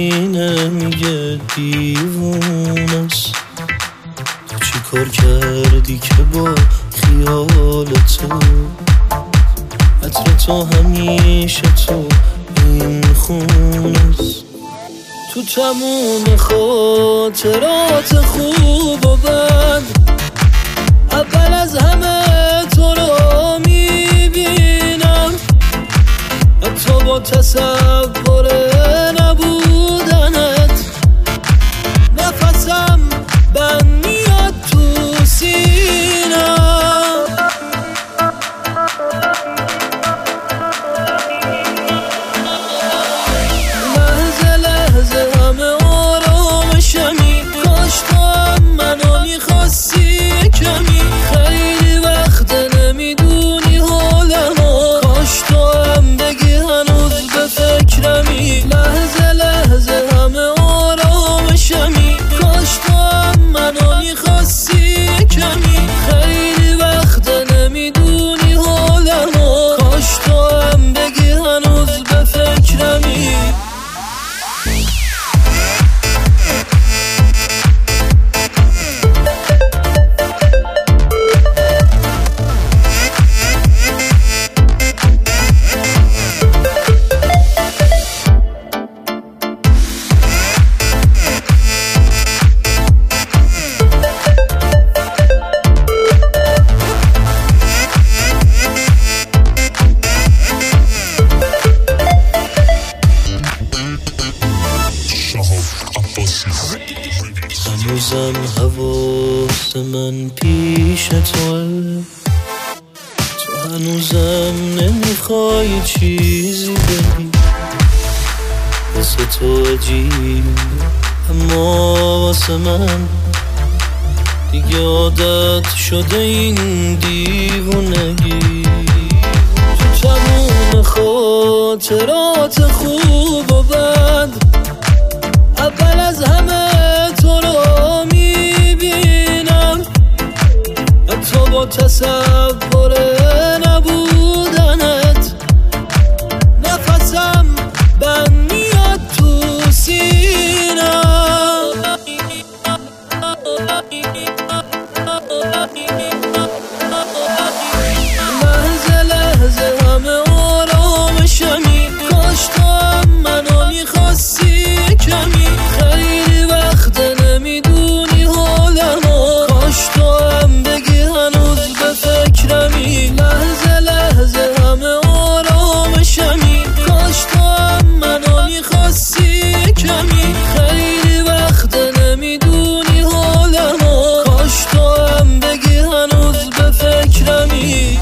همینه میگه دیوونست. تو چی کار کردی که با خیال تو عطر تو همیشه تو این خونست. تو تموم خاطرات خوب و بد اول از همه تو رو میبینم، حتی با تصور نبودنت نفسم بند میاد تو سینم. لحظه لحظه همه آرامشمی، کاش تو هم منو میخواستی کمی. خیلی وقت نمیدونی حالمو، کاش تو هم بگی هنوز به فکرمی. لحظه لحظه همه آرامشمی، کاش تو هم منو میخواستی کمی. خیلی وقت نمیدونی حالمو، کاش تو هم بگی هنوز به فکرمی. هنوزم حواس من پیش توه، تو هنوزم نمیخوای چیزی بگی. واسه تو عجیب اما واسه من دیگه عادت شده این دیوونگی. تو تموم خاطرات خوب و بد اول از همه تو رو میبینم، حتی با تصور نبودنت نفسم بند میاد تو سینم. لحظه لحظه همه آرامشمی، کاش تو هم منو میخواستی کمی. خیلی وقت نمیدونی حالمو، کاش تو هم بگی هنوز به فکرمی. لحظه لحظه همه آرامشمی، کاش تو هم منو میخواستی کمی. خیلی وقت نمیدونی حالمو، کاش تو هم بگی هنوز به فکرمی.